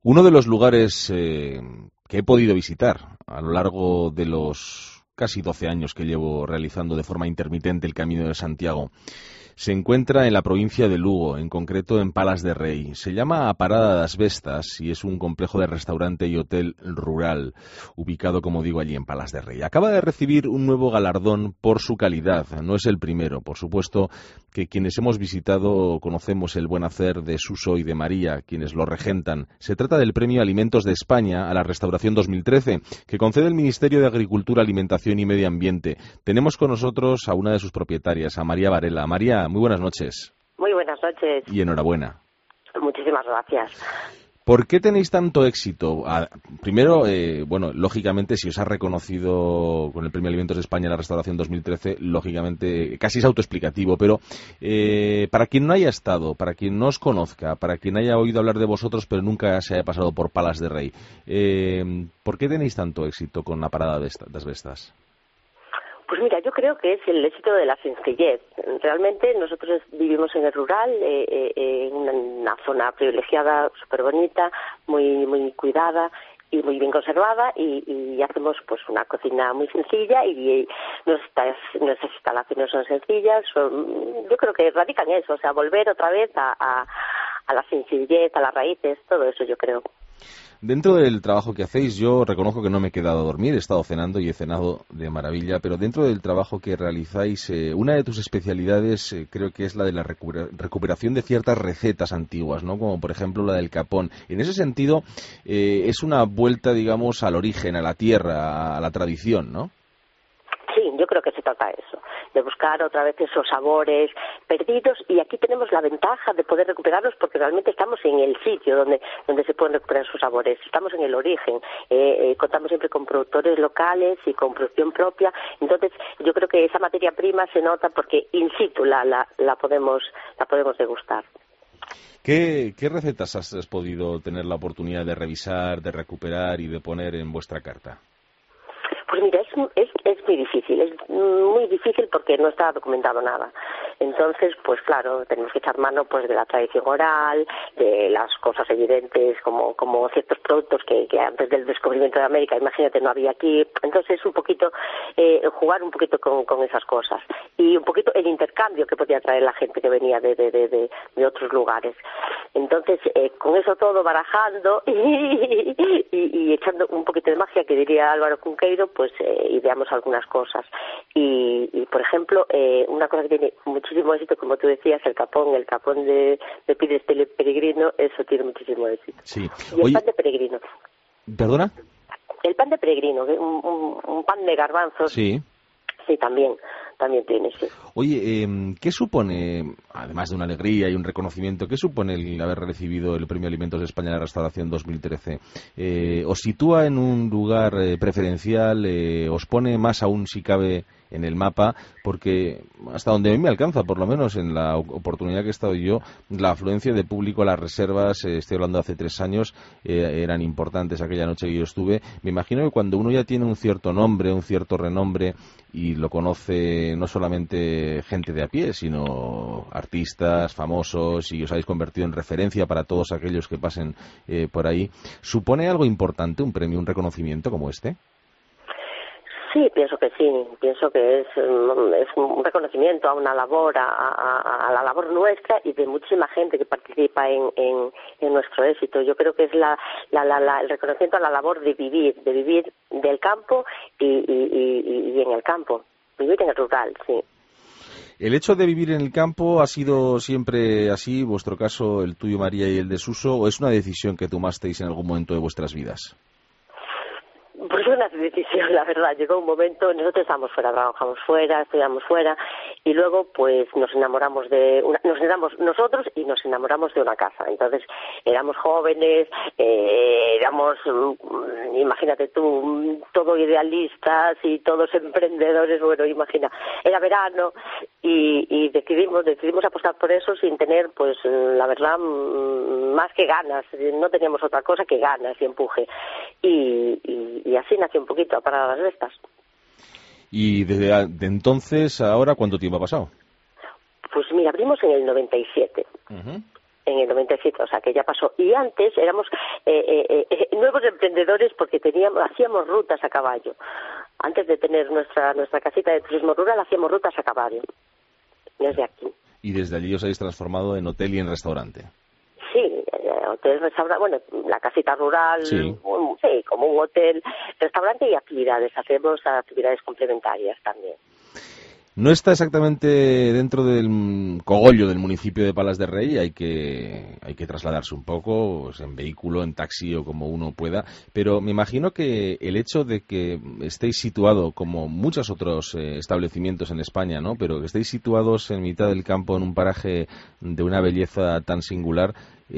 Uno de los lugares que he podido visitar a lo largo de los casi 12 años que llevo realizando de forma intermitente el Camino de Santiago se encuentra en la provincia de Lugo, en concreto en Palas de Rei. Se llama A Parada das Vestas y es un complejo de restaurante y hotel rural, ubicado, como digo, allí en Palas de Rei. Acaba de recibir un nuevo galardón por su calidad. No es el primero. Por supuesto que quienes hemos visitado conocemos el buen hacer de Suso y de María, quienes lo regentan. Se trata del Premio Alimentos de España a la Restauración 2013, que concede el Ministerio de Agricultura, Alimentación y Medio Ambiente. Tenemos con nosotros a una de sus propietarias, a María Varela. María, muy buenas noches. Muy buenas noches. Y enhorabuena. Muchísimas gracias. ¿Por qué tenéis tanto éxito? Primero, lógicamente, si os ha reconocido con el Premio Alimentos de España la Restauración 2013, lógicamente, casi es autoexplicativo, pero para quien no haya estado, para quien no os conozca, para quien haya oído hablar de vosotros, pero nunca se haya pasado por Palas de Rei, ¿por qué tenéis tanto éxito con la Parada das Vestas? Pues mira, yo creo que es el éxito de la sencillez. Realmente nosotros vivimos en el rural, en una zona privilegiada, súper bonita, muy cuidada y muy bien conservada, y hacemos pues una cocina muy sencilla y nuestras instalaciones son sencillas. Yo creo que radican eso, o sea, volver otra vez a la sencillez, a las raíces, todo eso yo creo. Dentro del trabajo que hacéis, yo reconozco que no me he quedado a dormir, he estado cenando y he cenado de maravilla, pero dentro del trabajo que realizáis, una de tus especialidades creo que es la de la recuperación de ciertas recetas antiguas, ¿no? Como por ejemplo la del capón. En ese sentido, es una vuelta, digamos, al origen, a la tierra, a la tradición, ¿no? Sí, yo creo que se trata de eso, de buscar otra vez esos sabores perdidos, y aquí tenemos la ventaja de poder recuperarlos porque realmente estamos en el sitio donde se pueden recuperar esos sabores, estamos en el origen, contamos siempre con productores locales y con producción propia, entonces yo creo que esa materia prima se nota porque in situ la podemos degustar. ¿Qué recetas has podido tener la oportunidad de revisar, de recuperar y de poner en vuestra carta? Pues mira, es muy difícil porque no está documentado nada. Entonces, pues claro, tenemos que echar mano pues de la tradición oral, de las cosas evidentes como ciertos productos que antes del descubrimiento de América, imagínate, no había aquí. Entonces, un poquito jugar un poquito con esas cosas y un poquito el intercambio que podía traer la gente que venía de otros lugares. Entonces, con eso todo barajando y echando un poquito de magia, que diría Álvaro Cunqueiro, pues ideamos algunas cosas. Y por ejemplo, una cosa que tiene muchísimo éxito, como tú decías, el capón de Pides Peregrino, eso tiene muchísimo éxito. Sí. Y el pan de peregrino. ¿Perdona? El pan de peregrino, un pan de garbanzos. Sí. Sí, también tiene, sí. Oye, ¿qué supone, además de una alegría y un reconocimiento, qué supone el haber recibido el Premio Alimentos de España de la Restauración 2013? ¿Os sitúa en un lugar preferencial? ¿Os pone más aún, si cabe, en el mapa? Porque hasta donde a mí me alcanza, por lo menos en la oportunidad que he estado yo, la afluencia de público a las reservas, estoy hablando de hace 3 años, eran importantes aquella noche que yo estuve. Me imagino que cuando uno ya tiene un cierto nombre, un cierto renombre, y lo conoce no solamente gente de a pie, sino artistas, famosos, y os habéis convertido en referencia para todos aquellos que pasen por ahí, ¿supone algo importante un premio, un reconocimiento como este? Sí, pienso que es un reconocimiento a una labor, a la labor nuestra y de muchísima gente que participa en nuestro éxito. Yo creo que es el reconocimiento a la labor de vivir del campo y en el campo, vivir en el rural, sí. ¿El hecho de vivir en el campo ha sido siempre así, vuestro caso, el tuyo, María, y el de Suso, o es una decisión que tomasteis en algún momento de vuestras vidas? Pues fue una decisión, la verdad. Llegó un momento, nosotros estábamos fuera, trabajamos fuera, estudiamos fuera, y luego pues nos enamoramos nosotros y nos enamoramos de una casa. Entonces éramos jóvenes, éramos, imagínate tú, todo idealistas y todos emprendedores. Bueno, imagina, era verano y decidimos apostar por eso sin tener, pues la verdad, más que ganas. No teníamos otra cosa que ganas y empuje. Y así nació un poquito a Parada das Vestas. ¿Y desde entonces, ahora, cuánto tiempo ha pasado? Pues mira, abrimos en el 97. Uh-huh. En el 97, o sea que ya pasó. Y antes éramos nuevos emprendedores porque hacíamos rutas a caballo. Antes de tener nuestra casita de turismo rural, hacíamos rutas a caballo. Desde aquí. Y desde allí os habéis transformado en hotel y en restaurante. Sí, hotel, restaurante, bueno, la casita rural, sí, como un hotel, restaurante y actividades. Hacemos actividades complementarias también. No está exactamente dentro del cogollo del municipio de Palas de Rey, hay que trasladarse un poco, pues en vehículo, en taxi o como uno pueda, pero me imagino que el hecho de que estéis situado, como muchos otros establecimientos en España, ¿no?, pero que estéis situados en mitad del campo en un paraje de una belleza tan singular,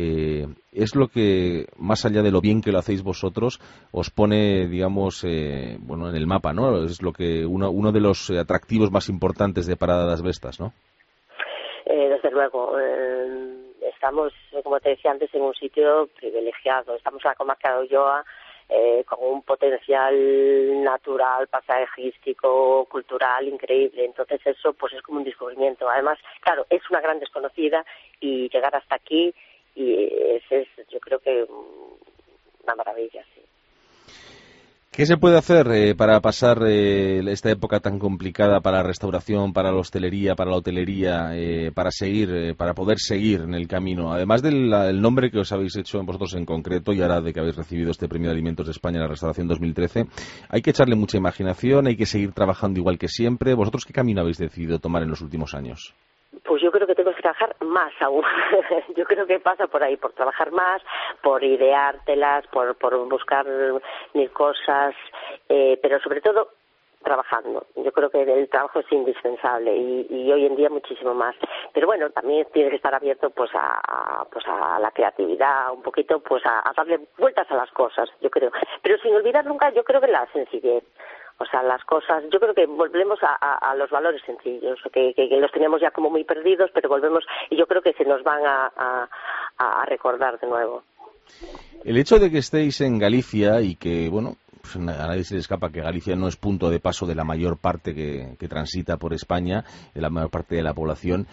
es lo que, más allá de lo bien que lo hacéis vosotros, os pone, digamos, en el mapa, ¿no? Es lo que uno de los atractivos más importantes de Parada das Vestas, ¿no? Desde luego, estamos, como te decía antes, en un sitio privilegiado. Estamos en la comarca de Ulloa, con un potencial natural, paisajístico, cultural increíble. Entonces eso pues es como un descubrimiento. Además, claro, es una gran desconocida y llegar hasta aquí y es yo creo que una maravilla, sí. ¿Qué se puede hacer para pasar esta época tan complicada para la restauración, para la hostelería, para la hotelería, para poder seguir en el camino? Además del nombre que os habéis hecho vosotros en concreto y ahora de que habéis recibido este Premio de Alimentos de España en la Restauración 2013, hay que echarle mucha imaginación, hay que seguir trabajando igual que siempre. ¿Vosotros qué camino habéis decidido tomar en los últimos años? Pues yo creo que tenemos que trabajar más aún. Yo creo que pasa por ahí, por trabajar más, por ideártelas, por buscar mil cosas, pero sobre todo trabajando. Yo creo que el trabajo es indispensable y hoy en día muchísimo más. Pero bueno, también tiene que estar abierto pues a la creatividad, un poquito pues a darle vueltas a las cosas, yo creo. Pero sin olvidar nunca, yo creo que la sencillez. O sea, las cosas, yo creo que volvemos a los valores sencillos, que los tenemos ya como muy perdidos, pero volvemos y yo creo que se nos van a recordar de nuevo. El hecho de que estéis en Galicia y que, bueno, pues a nadie se le escapa que Galicia no es punto de paso de la mayor parte que transita por España, de la mayor parte de la población,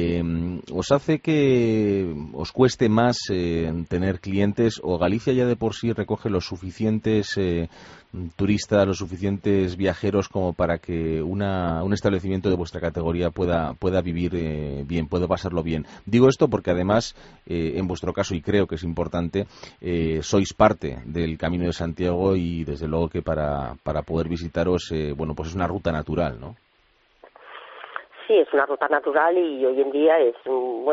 ¿os hace que os cueste más tener clientes o Galicia ya de por sí recoge los suficientes turistas, los suficientes viajeros como para que un establecimiento de vuestra categoría pueda vivir bien, pueda pasarlo bien? Digo esto porque además, en vuestro caso, y creo que es importante, sois parte del Camino de Santiago y desde luego que para poder visitaros, pues es una ruta natural, ¿no? Sí, es una ruta natural y hoy en día es,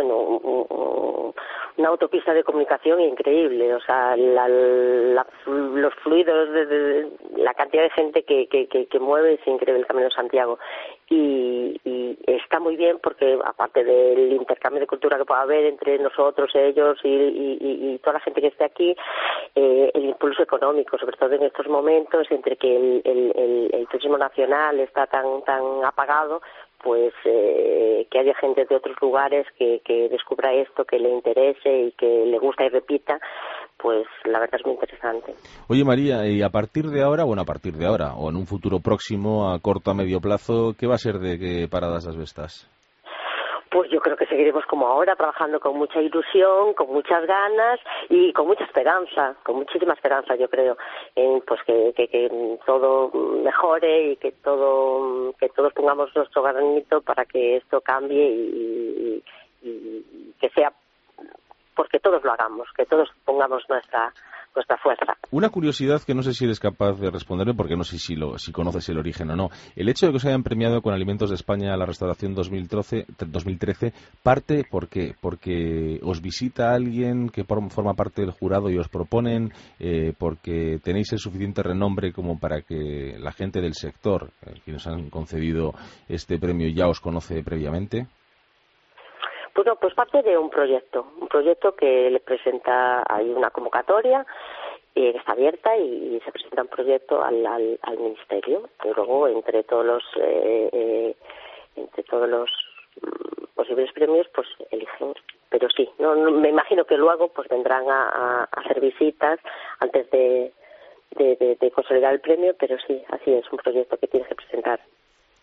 una autopista de comunicación increíble. O sea, los fluidos, la cantidad de gente que mueve es increíble el Camino de Santiago. Y está muy bien porque, aparte del intercambio de cultura que pueda haber entre nosotros, ellos y toda la gente que esté aquí, el impulso económico, sobre todo en estos momentos, entre que el turismo nacional está tan apagado, pues que haya gente de otros lugares que descubra esto, que le interese y que le gusta y repita, pues la verdad es muy interesante. Oye, María, y a partir de ahora, o en un futuro próximo, a corto a medio plazo, ¿qué va a ser de Paradas das Vestas? Pues yo creo que seguiremos como ahora, trabajando con mucha ilusión, con muchas ganas y con mucha esperanza, con muchísima esperanza, yo creo, en pues que todo mejore y que todos pongamos nuestro granito para que esto cambie y que sea porque todos lo hagamos, que todos pongamos nuestra fuerza. Una curiosidad que no sé si eres capaz de responderme, porque no sé si conoces el origen o no. El hecho de que os hayan premiado con Alimentos de España a la Restauración 2013 parte, ¿por qué? Porque os visita alguien que forma parte del jurado y os proponen, porque tenéis el suficiente renombre como para que la gente del sector, quienes han concedido este premio, ya os conoce previamente. Bueno, pues parte de un proyecto que le presenta, hay una convocatoria que está abierta y se presenta un proyecto al ministerio, y luego entre todos los posibles premios pues eligen. Pero sí, no me imagino que luego pues vendrán a hacer visitas antes de consolidar el premio, pero sí, así es, un proyecto que tienes que presentar.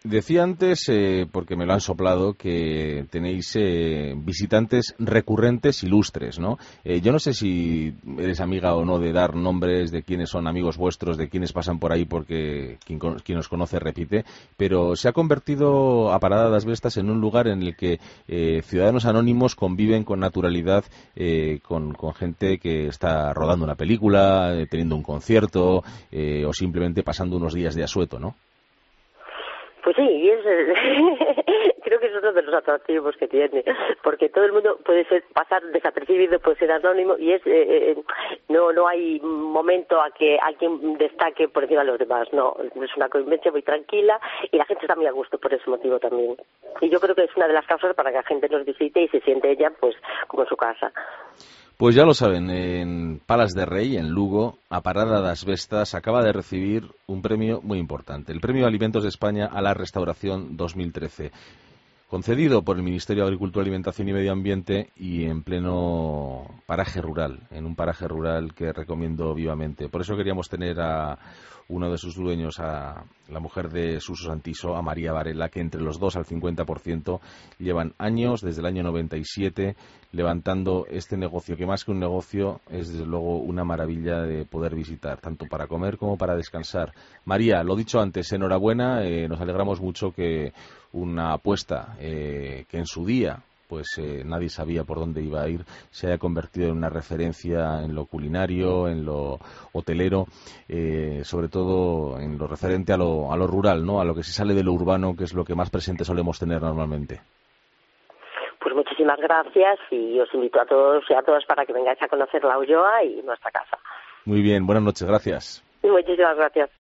Decía antes, porque me lo han soplado, que tenéis visitantes recurrentes ilustres, ¿no? Yo no sé si eres amiga o no de dar nombres de quiénes son amigos vuestros, de quiénes pasan por ahí, porque quien os conoce repite, pero se ha convertido a Parada das Vestas en un lugar en el que ciudadanos anónimos conviven con naturalidad con gente que está rodando una película, teniendo un concierto o simplemente pasando unos días de asueto, ¿no? Pues sí, y creo que es uno de los atractivos que tiene, porque todo el mundo puede pasar desapercibido, puede ser anónimo, y no hay momento a que alguien destaque por encima de los demás, no, es una convivencia muy tranquila y la gente está muy a gusto por ese motivo también. Y yo creo que es una de las causas para que la gente nos visite y se siente ella pues como en su casa. Pues ya lo saben, en Palas de Rey, en Lugo, a Parada das Vestas acaba de recibir un premio muy importante, el Premio Alimentos de España a la Restauración 2013, concedido por el Ministerio de Agricultura, Alimentación y Medio Ambiente y en pleno paraje rural, en un paraje rural que recomiendo vivamente. Por eso queríamos tener a uno de sus dueños, a la mujer de Suso Santiso, a María Varela, que entre los dos al 50% llevan años, desde el año 97, levantando este negocio, que más que un negocio es desde luego una maravilla de poder visitar, tanto para comer como para descansar. María, lo dicho antes, enhorabuena, nos alegramos mucho que una apuesta que en su día pues nadie sabía por dónde iba a ir, se haya convertido en una referencia en lo culinario, en lo hotelero, sobre todo en lo referente a lo rural, ¿no? A lo que se sale de lo urbano, que es lo que más presente solemos tener normalmente. Pues muchísimas gracias y os invito a todos y a todas para que vengáis a conocer La Ulloa y nuestra casa. Muy bien, buenas noches, gracias. Muchísimas gracias.